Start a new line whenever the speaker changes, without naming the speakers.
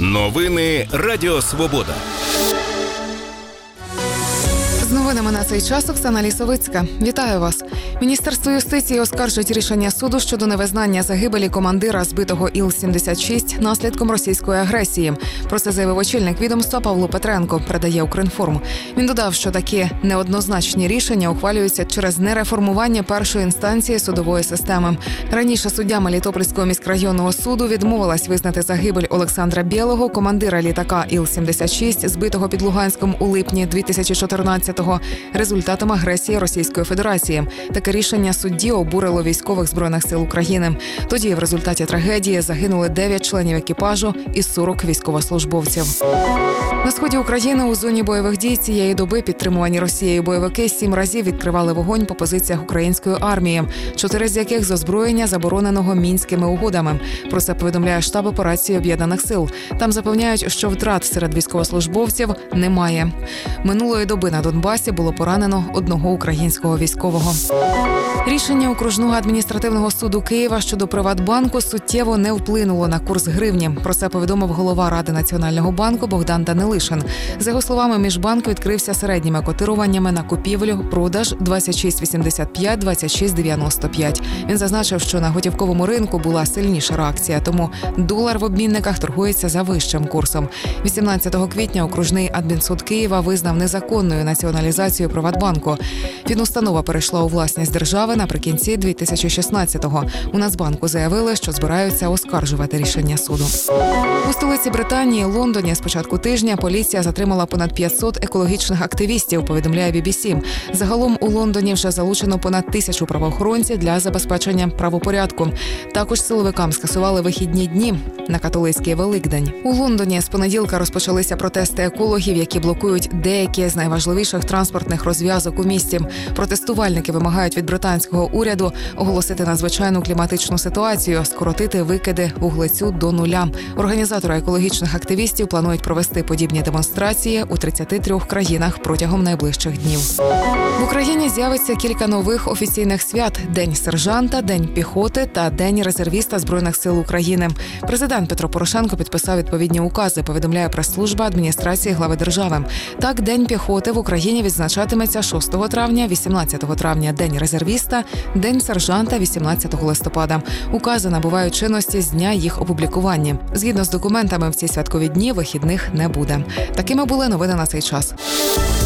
Новини Радіо Свобода.
З новинами на цей час Оксана Лісовицька. Вітаю вас. Міністерство юстиції оскаржить рішення суду щодо невизнання загибелі командира збитого Іл-76 наслідком російської агресії. Про це заявив очільник відомства Павло Петренко, передає Укрінформ. Він додав, що такі неоднозначні рішення ухвалюються через нереформування першої інстанції судової системи. Раніше суддя Мелітопольського міськрайонного суду відмовилась визнати загибель Олександра Білого, командира літака Іл-76, збитого під Луганськом у липні 2014-го, результатом агресії Російської Федерації. Таке рішення судді обурило військових Збройних сил України. Тоді в результаті трагедії загинули 9 членів екіпажу і 40 військовослужбовців. На сході України у зоні бойових дій цієї доби підтримувані Росією бойовики 7 разів відкривали вогонь по позиціях української армії, 4 з яких з озброєння забороненого Мінськими угодами. Про це повідомляє штаб операції Об'єднаних сил. Там запевняють, що втрат серед військовослужбовців немає. Минулої доби на Донбасі було поранено 1 українського військового. Рішення окружного адміністративного суду Києва щодо Приватбанку суттєво не вплинуло на курс гривні. Про це повідомив голова Ради Національного банку Богдан Данилишин. За його словами, міжбанк відкрився середніми котируваннями на купівлю-продаж 26,85, 26,95. Він зазначив, що на готівковому ринку була сильніша реакція, тому долар в обмінниках торгується за вищим курсом. 18 квітня окружний адмінсуд Києва визнав незаконною націоналізацію Приватбанку. Фінустанова перейшла у власність держави наприкінці 2016-го. У Нацбанку заявили, що збираються оскаржувати рішення суду. У столиці Британії, Лондоні, з початку тижня поліція затримала понад 500 екологічних активістів, повідомляє BBC. Загалом у Лондоні вже залучено понад 1000 правоохоронців для забезпечення правопорядку. Також силовикам скасували вихідні дні на католицький Великдень. У Лондоні з понеділка розпочалися протести екологів, які блокують деякі з найважливіших транспортних розв'язок у місті. Протестувальники вимагають від британського уряду оголосити надзвичайну кліматичну ситуацію, скоротити викиди вуглецю до нуля. Організатори екологічних активістів планують провести подібні демонстрації у 33 країнах протягом найближчих днів. В Україні з'явиться кілька нових офіційних свят – День сержанта, День піхоти та День резервіста Збройних сил України. Президент Петро Порошенко підписав відповідні укази, повідомляє прес-служба адміністрації глави держави. Так, День піхоти в Україні відзначатиметься 6 травня, 18 травня – День резервіста, День сержанта – 18 листопада. Укази набувають чинності з дня їх опублікування. Згідно з документами, в ці святкові дні вихідних не буде. Такими були новини на цей час.